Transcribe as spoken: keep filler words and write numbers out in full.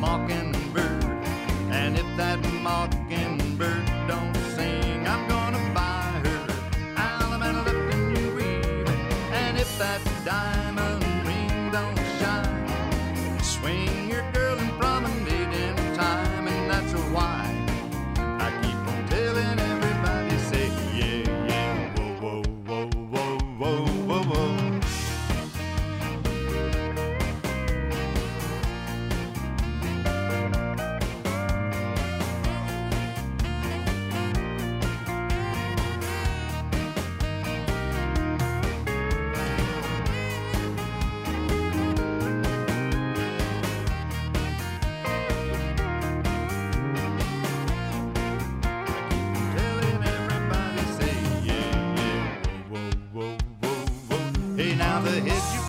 mockingbird. And if that mockingbird don't sing, I'm gonna buy her Alabama lifting you reed. And if that diamond ring don't shine, swing your girl and promenade in time. And that's why I keep on telling everybody, say yeah, yeah, whoa, whoa, whoa, whoa, whoa, whoa, whoa. Hey, now the head you